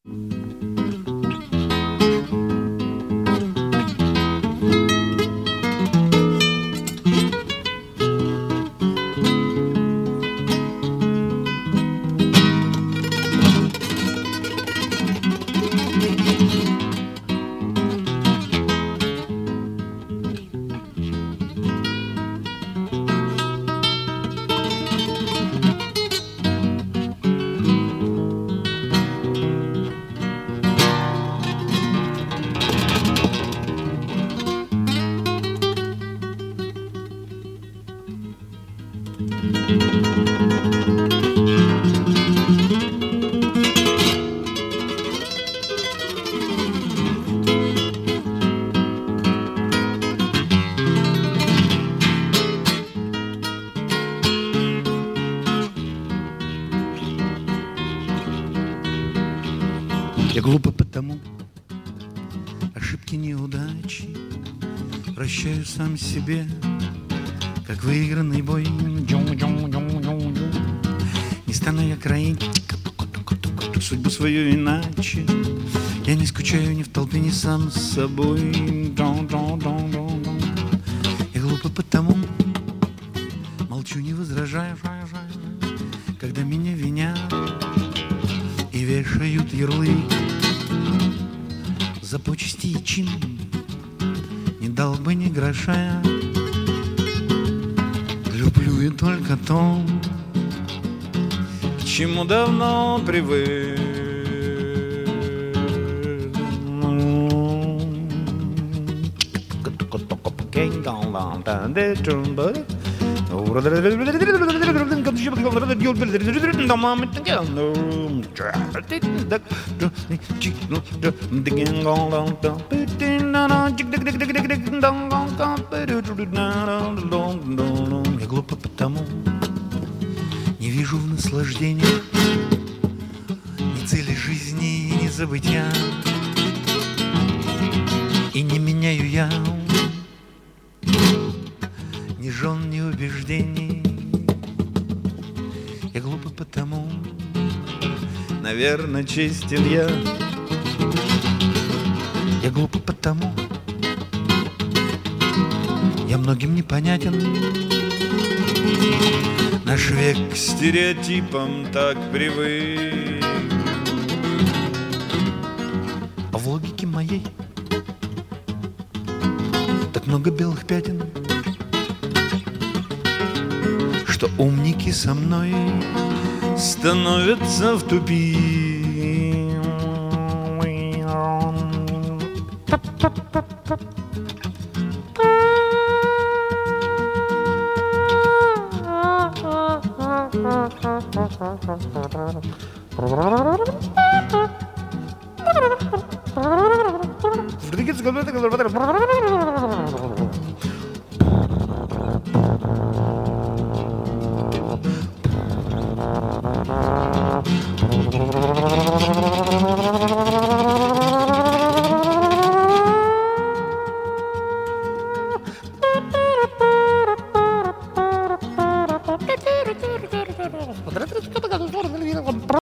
Я глупо потому, ошибки, неудачи прощаю сам себе, как выигранный бой. Не стану я кроить судьбу свою иначе. Я не скучаю ни в толпе, ни сам с собой. Я глупо потому, молчу, не возражаю, когда меня винят и вешают ярлык за почести и чин, не дал бы ни гроша. Люблю я только то, к чему давно привык. Я глупо потому, не вижу в наслаждении ни цели жизни, ни забытья, и не меняю я ни жен, ни убеждений. Я глупо потому, наверное, честен я. Я глупо потому, я многим непонятен. Наш век к стереотипам так привык. А в логике моей так много белых пятен, что умники со мной становятся в тупик.